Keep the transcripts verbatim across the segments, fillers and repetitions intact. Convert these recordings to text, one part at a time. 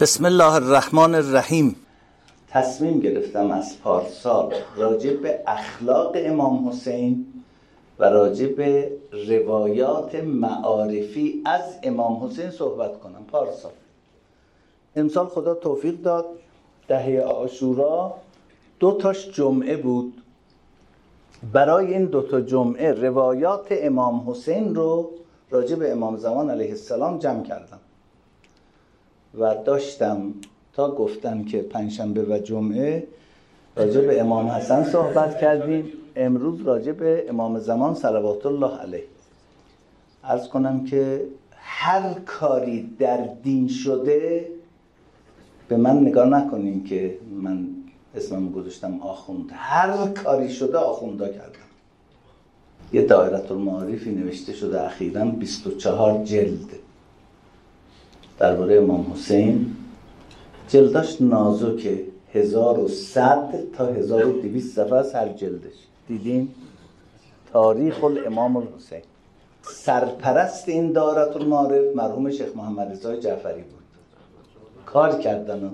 بسم الله الرحمن الرحیم. تصمیم گرفتم از پارسال راجع به اخلاق امام حسین و راجع به روایات معارفی از امام حسین صحبت کنم. پارسال امسال خدا توفیق داد، دهه عاشورا دو تاش جمعه بود. برای این دو تا جمعه روایات امام حسین رو راجع به امام زمان علیه السلام جمع کردم و داشتم تا گفتن که پنجشنبه و جمعه راجع به امام حسن صحبت کردیم، امروز راجع به امام زمان صلوات الله علیه. عرض کنم که هر کاری در دین شده، به من نگاه نکنین که من اسمم گذاشتم آخوند، هر کاری شده آخوندا کردم. یه دایره المعارفی نوشته شده اخیراً بیست و چهار جلد درباره امام حسین. جلداش نازکه، هزار و صد تا هزار و دویست صفحه از هر جلدش. دیدین؟ تاریخ الامام الحسین. سرپرست این دایره المعارف مرحوم شیخ محمد رضا جعفری بود. کار کردن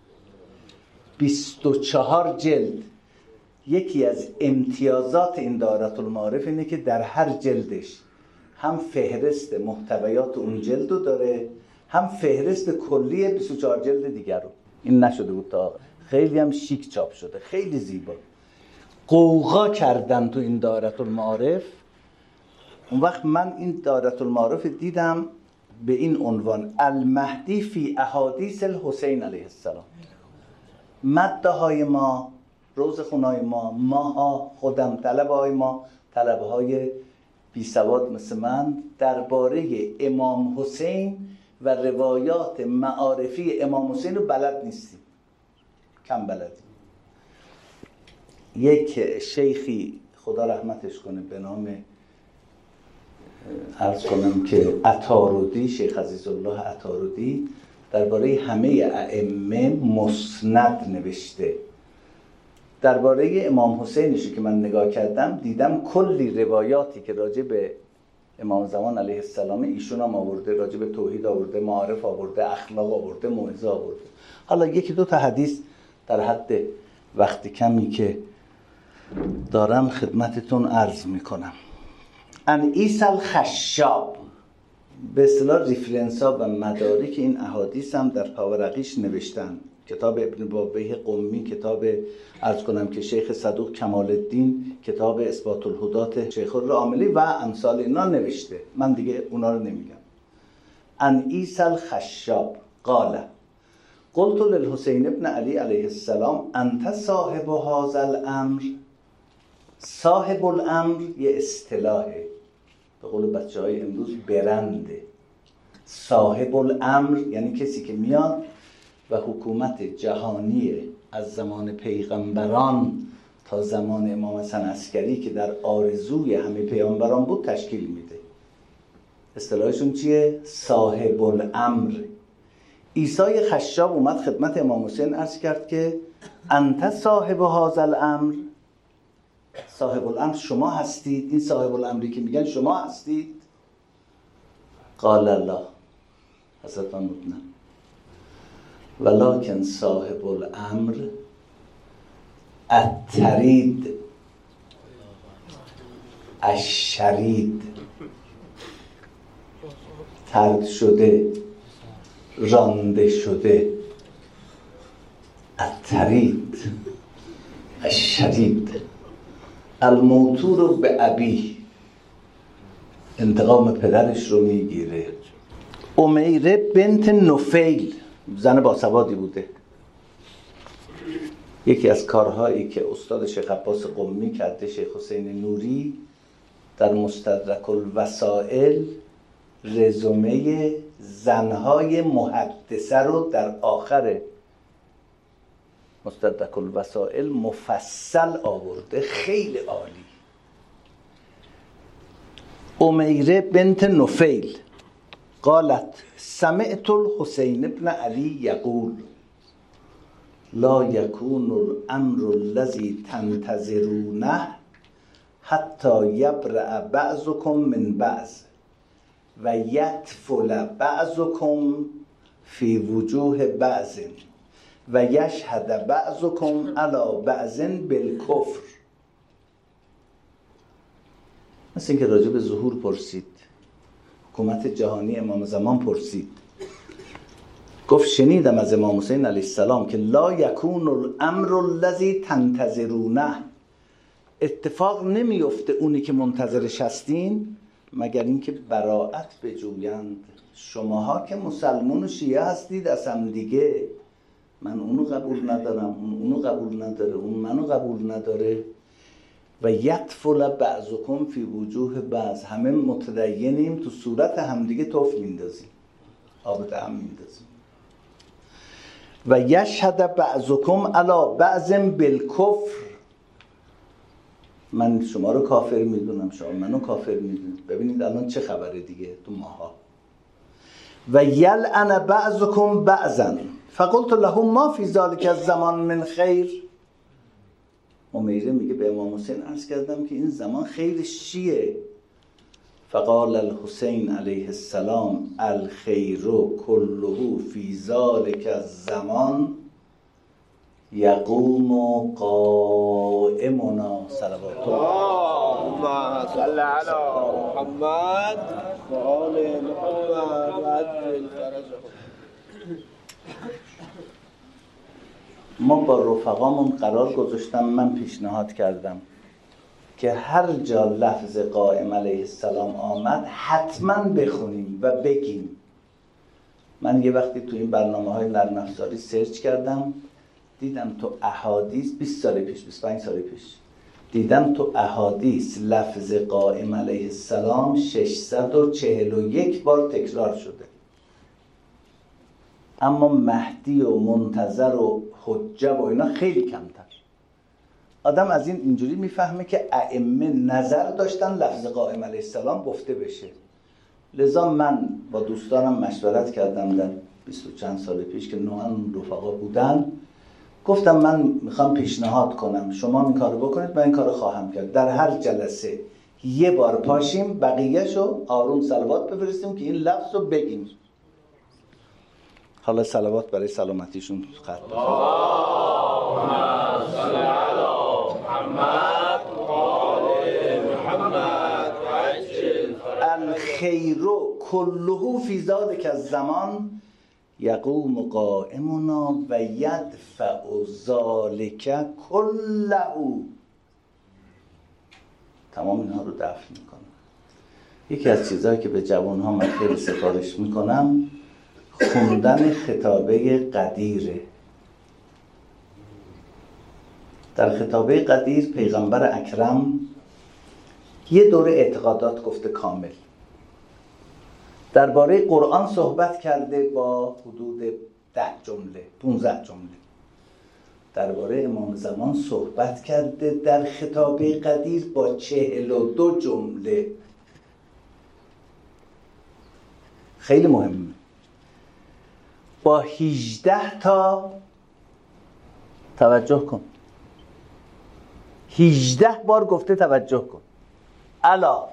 بیست و چهار جلد. یکی از امتیازات این دایره المعارف اینه که در هر جلدش هم فهرست محتویات اون جلد رو داره، هم فهرست کلی بیست و چهار جلد دیگر رو. این نشده بود تا خیلی هم شیک چاپ شده، خیلی زیبا. قوقا کردن تو این دایره المعارف. اون وقت من این دایره المعارف دیدم به این عنوان: المهدی فی احادیث الحسین علیه السلام. مده های ما، روزخونهای ما، ماها، خودم، طلبه های ما، طلبه های بی سواد مثل من، درباره امام حسین و روایات معارفی امام حسین رو بلد نیستیم، کم بلدیم. یک شیخی خدا رحمتش کنه به نام عرض کنم که عطاردی، شیخ عزیزالله عطاردی، درباره همه ائمه مسند نوشته. درباره امام حسینش که من نگاه کردم دیدم کلی روایاتی که راجع به امام زمان علیه السلام ایشون هم آورده، راجع به توحید آورده، معارف آورده، اخلاق آورده، موعظه آورده. حالا یکی دو تا حدیث در حد وقت کمی که دارم خدمتتون عرض میکنم. ان عیسی الخشاب، به اصطلاح ریفرنس ها و مدارک این احادیث هم در پاورقیش نوشتن. کتاب ابن بابیه قمی، کتاب عرض کنم که شیخ صدوق کمال الدین، کتاب اثبات الهدات شیخ الراملی و امثال اینا نوشته. من دیگه اونا رو نمیگم. ان عیسی الخشاب قال قلت للحسین ابن علی علیه السلام انت صاحب هذا الامر. صاحب الامر یه اصطلاحه، به قول بچه های امروز برنده. صاحب الامر یعنی کسی که میاد و حکومت جهانی از زمان پیغمبران تا زمان امام حسن عسکری که در آرزوی همه پیغمبران بود تشکیل میده. اصطلاحشون چیه؟ صاحب الامر. عیسی خشاب اومد خدمت امام حسین عرض کرد که انت صاحب هذا الامر. صاحب الامر شما هستید؟ این صاحب الامری که میگن شما هستید؟ قال الله، حضرت محمود نه، ولکن صاحب الامر الترید الشرید، طرد شده، رانده شده. الترید الشرید الموتور به ابی، انتقام پدرش رو میگیره. امیره بنت نفیل، زن باسوادی بوده. یکی از کارهایی که استاد شیخ عباس قمی کرده، شیخ حسین نوری، در مستدرک الوسائل رزومه زنهای محدثه رو در آخر مستدرک الوسائل مفصل آورده، خیلی عالی. امیره بنت نفیل قالت سمعت الحسین ابن علی یقول لا یکون الامر الذی تنتظرونه حتی یبرأ بعضکم من بعض و یطفل بعضکم فی وجوه بعض و یشهد بعضکم علی بعض بالکفر. مثل اینکه راجع به ظهور پرسید، حکومت جهانی امام زمان پرسید، گفت شنیدم از امام حسین علیه السلام که لا یکون الامر الذی تنتظرونه، اتفاق نمیفته اونی که منتظرش هستین مگر اینکه براءت بجویند. شماها که مسلمون و شیعه هستید از هم دیگه، من اونو قبول ندارم، اون اونو قبول نداره، اون منو قبول نداره. و یطفل بعضکم فی وجوه بعض، همه متدینیم تو صورت همدیگه توف میندازیم، آب دهن میندازیم. و یشهد بعضکم علی بعض بالکفر، من شما رو کافر میدونم، شما منو کافر میدونید. ببینید الان چه خبره دیگه تو ماها. و یلعن بعضکم بعضا فقلت له ما فی ذلک الزمان من خیر. امیره میگه به امام حسین عرض کردم که این زمان خیرش چیه؟ فقال الحسین علیه السلام الخیر كله فی ذلک الزمان یقوم قائمنا صلوات اللهم صل علی محمد و آل محمد و عجل فرجهم. ما با رفقامون قرار گذاشتم، من پیشنهاد کردم که هر جا لفظ قائم علیه السلام آمد حتما بخونیم و بگیم. من یه وقتی تو این برنامه های نرم افزاری سرچ کردم، دیدم تو احادیث بیست سال پیش بیست و پنج سال پیش دیدم تو احادیث لفظ قائم علیه السلام ششصد و چهل و یک بار تکرار شده، اما مهدی و منتظر و حجه و اینا خیلی کمتر. آدم از این اینجوری میفهمه که ائمه نظر داشتن لفظ قائم علیه السلام گفته بشه. لذا من با دوستانم مشورت کردم در بیست و چند سال پیش که نوعا رفقا بودن، گفتم من میخوام پیشنهاد کنم شما این کارو بکنید، من این کارو خواهم کرد. در هر جلسه یه بار پاشیم، بقیه‌شو آروم صلوات بفرستیم که این لفظ رو بگیم. حالا صلوات برای سلامتیشون خط بزنید. اللهم صل علی محمد و آل محمد و عجل فرجهم. الخیر کله فی ذلک الزمان یقوم قائمنا و یدفع ذلک کله. تمام اینها رو دفع میکنم. یکی از چیزهایی که به جوانها من خیلی سفارش میکنم خوندن خطابه قدیره. در خطابه قدیر پیغمبر اکرم یه دوره اعتقادات گفته کامل، درباره قرآن صحبت کرده با حدود ده جمله پونزده جمله، درباره امام زمان صحبت کرده در خطابه قدیر با چهل و دو جمله. خیلی مهمه. با هجده تا توجه کن، هجده بار گفته توجه کن. الا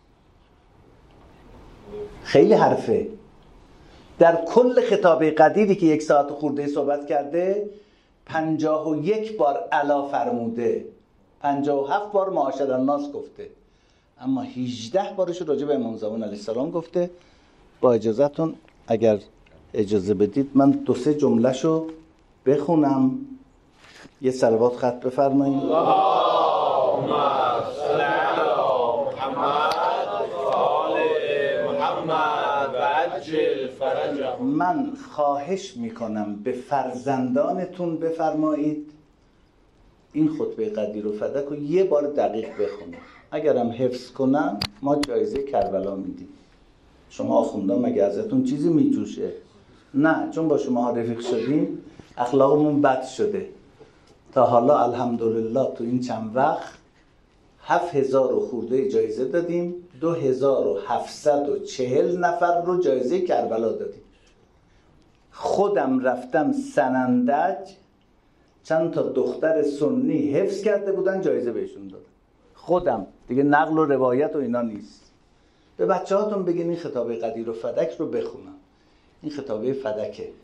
خیلی حرفه. در کل خطابه قدیری که یک ساعت خورده صحبت کرده پنجاه و یک بار الا فرموده، پنجاه و هفت بار معاشر الناس گفته، اما هجده بارش راجع به امام زمان علیه السلام گفته. با اجازهتون اگر اجازه بدید من دو سه جملهشو بخونم، یه صلوات خط بفرمایید. اللهم صل علی محمد و آل محمد و عجل فرجهم. من خواهش میکنم به فرزندانتون بفرمایید این خطبه قدیر و فدک رو یه بار دقیق بخونم. اگرم حفظ کنم ما جایزه کربلا میدیم. شما آخوندان مگه ازتون چیزی میجوشه؟ نه، چون با شما رفیق شدیم اخلاقمون بد شده. تا حالا الحمدلله تو این چند وقت هفت هزار و خورده جایزه دادیم، دو هزار و هفتصد و چهل نفر رو جایزه کربلا دادیم. خودم رفتم سنندج، چند تا دختر سنی حفظ کرده بودن جایزه بهشون دادم. خودم دیگه نقل و روایت و اینا نیست. به بچه هاتون بگین این خطابه قدیر و فدک رو بخونن. این خطابه فدکه.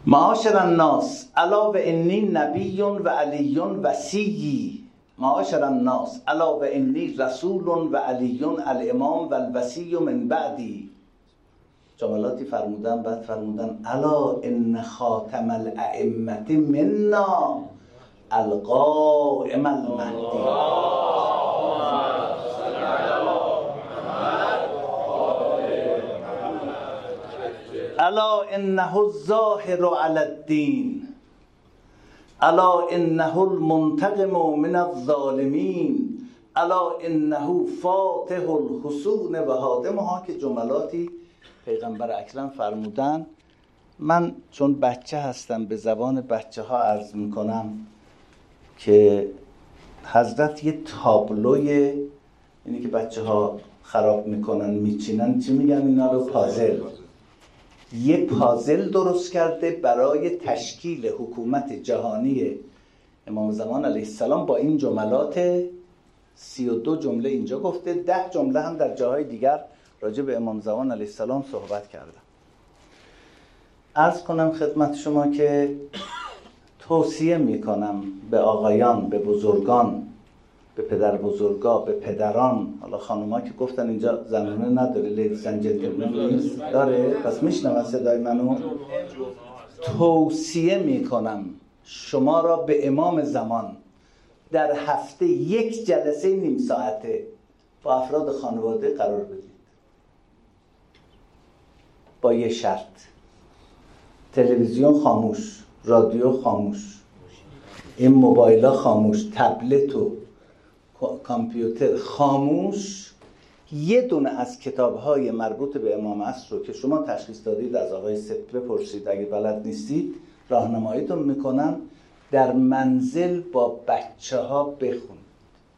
معاشر الناس الا و انی نبی و علی وصی. معاشر الناس الا و انی رسول و علی الامام و الوصی من بعدی. جملاتی فرمودن، بعد فرمودن الا ان خاتم الائمه منا القائم المهدی. الا انه الظاهر علی الدین الا انه المنتقم من الظالمین الا انه فاتح الحصون و هادمها، که جملاتی پیغمبر اکرم فرمودن. من چون بچه هستم به زبان بچه ها عرض میکنم که حضرت یه تابلوی، اینی که بچه ها خراب میکنن میچینن، چی میگن اینا رو؟ پازل. یه پازل درست کرده برای تشکیل حکومت جهانی امام زمان علیه السلام با این جملات سی و دو جمله اینجا گفته، ده جمله هم در جاهای دیگر راجع به امام زمان علیه السلام صحبت کردم. عرض کنم خدمت شما که توصیه میکنم به آقایان، به بزرگان، به پدر بزرگا، به پدران. حالا خانوما که گفتن اینجا زنانه نداره، لیدیز اند جنتلمن نیست، داره، پس میشنون صدای منو. توصیه میکنم شما را به امام زمان در هفته یک جلسه نیم ساعته با افراد خانواده قرار بدید، با یه شرط: تلویزیون خاموش، رادیو خاموش، این موبایلا خاموش، تبلت و کامپیوتر خاموش. یه دونه از کتاب‌های مربوط به امام عصر رو که شما تشخیص دادید از آقای سپت بپرسید، اگه بلد نیستید راهنماییتون میکنم. در منزل با بچه ها بخونید،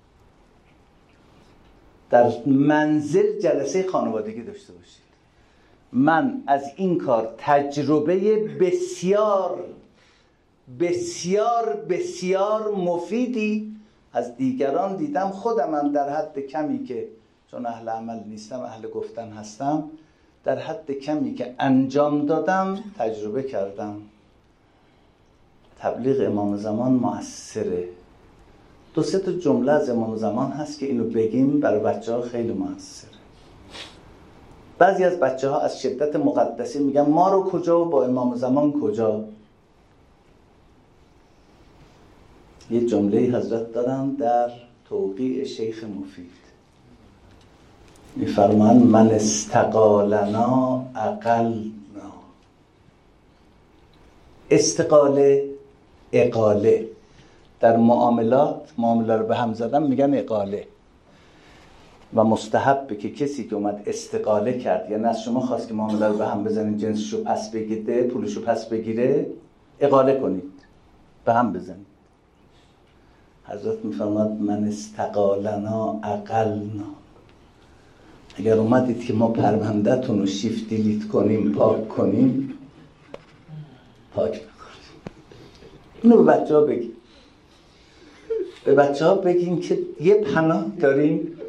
در منزل جلسه خانوادگی داشته باشید. من از این کار تجربه بسیار بسیار بسیار مفیدی از دیگران دیدم. خودم هم در حد کمی که، چون اهل عمل نیستم اهل گفتن هستم، در حد کمی که انجام دادم تجربه کردم. تبلیغ امام زمان مؤثره. دو سه تا جمله از امام زمان هست که اینو بگیم برای بچه ها خیلی مؤثره. بعضی از بچه ها از شدت مقدسی میگن ما رو کجا و با امام زمان کجا. یه جمله حضرت دارن در توقیع شیخ مفید، میفرمان من استقالنا اقلنا. استقاله، اقاله. در معاملات، معامله رو به هم زدن میگن اقاله، و مستحبه که کسی که اومد استقاله کرد، یعنی از شما خواست که معامله رو به هم بزنید، جنسشو پس بگیره، پولشو پس بگیره، اقاله کنید، به هم بزنید. حضرت میفرماد من استقالنا اقلنا. اگر اومدید که ما پرونده‌تون رو شیفت دیلیت کنیم، پاک کنیم، پاک بکنیم. اینو به بچه ها بگیم. به بچه ها بگیم که یه پناه داریم،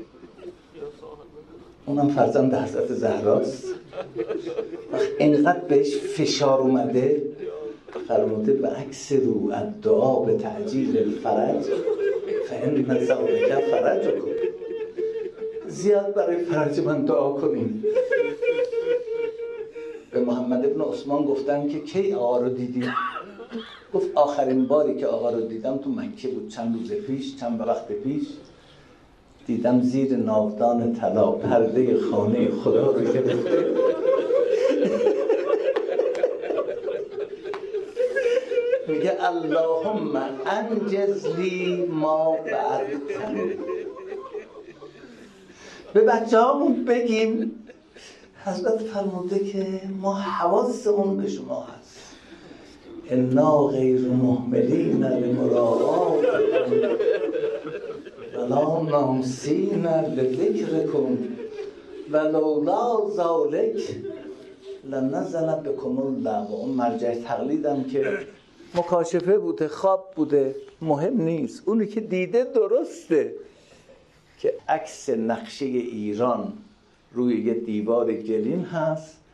اونم فرزند حضرت زهراست. وقت اینقدر بهش فشار اومده فرموده به عکس رو الدعا به تعجیل الفرج فإن ذلک فرجکم. زیاد برای فرج من دعا کنیم. به محمد ابن عثمان گفتن که کی آقا رو دیدی؟ گفت آخرین باری که آقا رو دیدم تو مکه بود، چند روز پیش، چند وقت پیش. دیدم زیر ناودان طلا پرده خانه خدا رو گرفته. میگه اللهم انجز لی ما وعدتنی. به بچه هامون بگیم حضرت فرموده که ما حواسمون به شما هست، انا غیر مهملین لمراعات ولا ناسین لذکرکم ولولا ذلک لنزل بکم الله. و اون مرجع تقلیدم که مکاشفه بوده، خواب بوده، مهم نیست. اونی که دیده درسته که عکس نقشه ایران روی یه دیوار گلین هست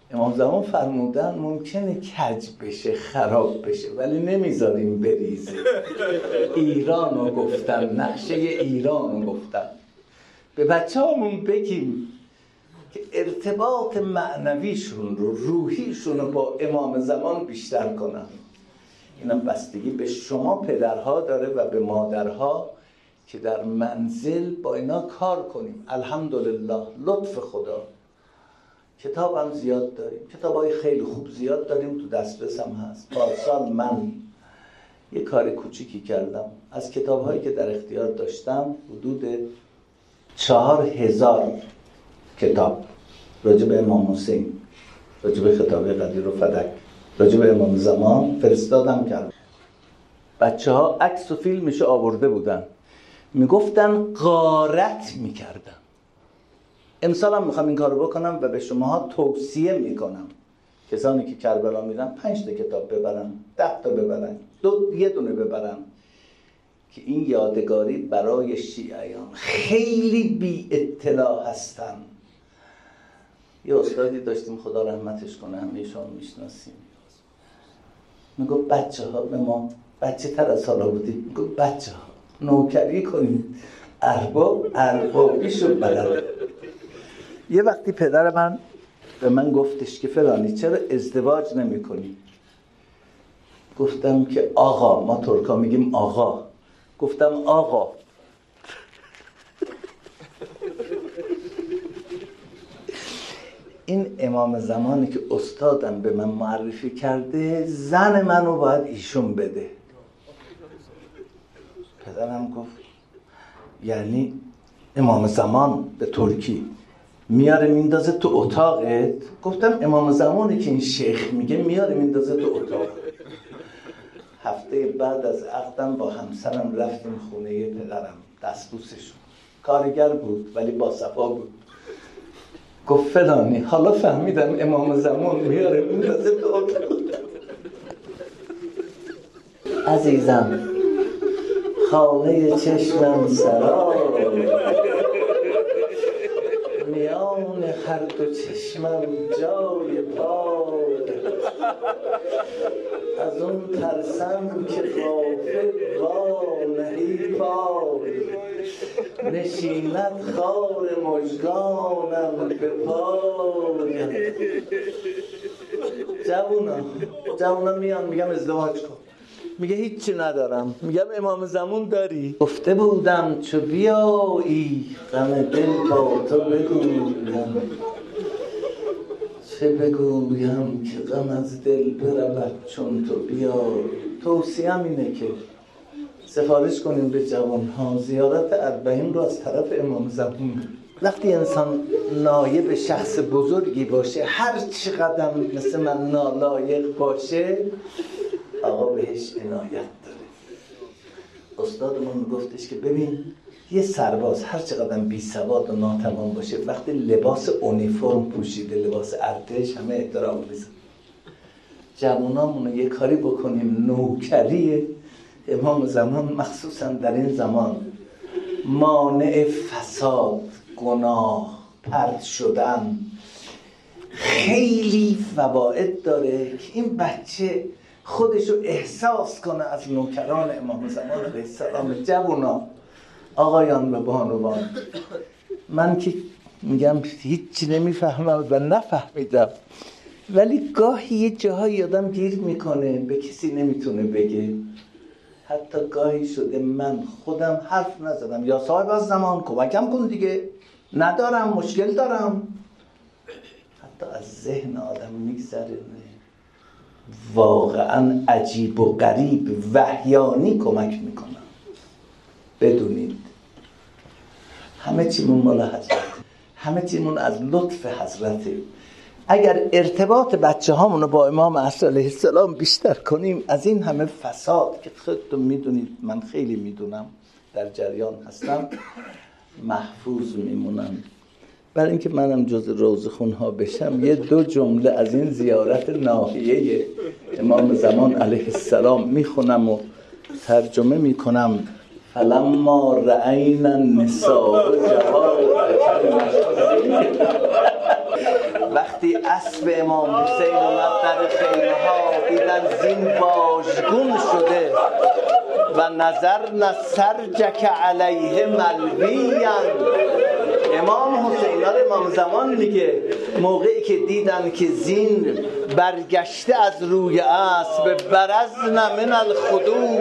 امام زمان فرمودن ممکنه کج بشه، خراب بشه، ولی نمیذاریم بریزه. ایران رو گفتن، نقشه ایران رو گفتن. به بچه همون بگیم که ارتباط معنویشون رو، روحیشون رو با امام زمان بیشتر کنن. اینم بستگی به شما پدرها داره و به مادرها که در منزل با اینا کار کنیم. الحمدلله لطف خدا کتاب هم زیاد داریم، کتاب های خیلی خوب زیاد داریم، تو دسترس هم هست. پارسال من یه کار کوچیکی کردم، از کتاب هایی که در اختیار داشتم حدود چهار هزار کتاب راجع به امام حسین، راجع به خطابه قدیر و فدک، راجع به امام زمان فرستادم کردم. بچه ها عکس و فیلمشو آورده بودن، میگفتن غارت میکردن. امسال هم میخوام این کارو بکنم و به شماها توصیه میکنم کسانی که کربلا میرن پنج تا کتاب ببرن، ده تا ببرن، دو یه دونه ببرن که این یادگاری برای شیعیان خیلی بی اطلاع هستن. یه استادی داشتیم خدا رحمتش کنه، همه شما میشناسیم، میگو بچه ها به ما، بچه تر از حالا بودیم، میگو بچه ها نوکری کنید، ارباب اربابیشو بلده. یه وقتی پدر من به من گفتش که فلانی چرا ازدواج نمی کنی؟ گفتم که آقا، ما ترکا میگیم آقا، گفتم آقا این امام زمانی که استادم به من معرفی کرده، زن منو باید ایشون بده. پدرم گفت یعنی امام زمان به ترکی میاره میندازه تو اتاقت؟ گفتم امام زمانی که این شیخ میگه میاره میندازه تو اتاق. هفته بعد از عقدم با همسرم رفتیم خونه پدرم، دستبوسشون، کارگر بود ولی با صفا بود. گفت فلانی حالا فهمیدم امام زمان میاره میندازه تو اتاق. عزیزم خانه چشمم سرای، میان هر دو چشمم جای پای، از اون ترسم که غافل وا نهی پای، نشیند خار مژگانم به پای. جوونا جوونا میان میگم ازدواج کن، میگه هیچی ندارم. میگم امام زمان داری؟ گفته بودم چو بیایی غم دل با تو بگویم، چه بگویم که غم از دل برود چون تو بیایی. توصیهم اینه که سفارش کنیم به جوانها زیارت اربعین رو از طرف امام زمان. وقتی انسان نایب شخص بزرگی باشه، هر چقدر مثل من نالایق باشه، آقا بهش عنایت داره. استادمون گفتش که ببین یه سرباز هر چقدر بی سواد و ناتوان باشه، وقتی لباس اونیفرم پوشیده، لباس ارتش، همه احترام میذاره. جوانامون یه کاری بکنیم نوکری امام زمان، مخصوصا در این زمان، مانع فساد، گناه، پرت شدن، خیلی فواید داره که این بچه خودشو احساس کنه از نوکران امام زمان علیه السلام. جوونا، آقایان و بانوان، من که میگم هیچی نمیفهمم و نفهمیدم، ولی گاهی یه جاهایی آدم گیر میکنه به کسی نمیتونه بگه. حتی گاهی شده من خودم حرف نزدم، یا صاحب از زمان کمکم کن دیگه، ندارم، مشکل دارم. حتی از ذهن آدم میگذره. واقعا عجیب و غریب وحیانی کمک میکنم. بدونید همه چیمون مال حضرت، همه چیمون از لطف حضرته. اگر ارتباط بچه هامون رو با امام عصر علیه السلام بیشتر کنیم، از این همه فساد که خودتون میدونید، من خیلی میدونم، در جریان هستم، محفوظ میمونم. برای اینکه منم جز روزخون ها بشم، یه دو جمله از این زیارت ناحیه امام زمان علیه السلام میخونم و ترجمه میکنم. فلما رأینا النساء جوارحا وقتی اسب امام حسین اومد در خیمه ها دیدن زین واژگون شده و نظرن سرجک علیه ملویان. امام حسین، امام زمان میگه موقعی که دیدن که زین برگشته از روی اسب، برزن من الخدود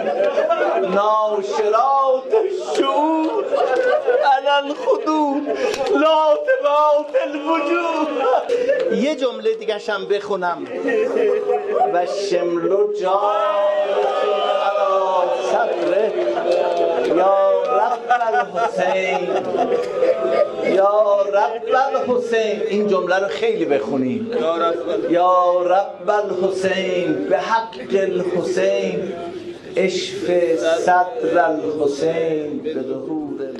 ناشرات الشعور علی الخدود لاطبات الوجود. یه جمله دیگه شم بخونم. و شملو جالسون علی صدره یا رب الحسین یا رب الحسین. این جمله رو خیلی بخونید. یا رب الحسین به حق الحسین اشف صدر الحسین به ظهور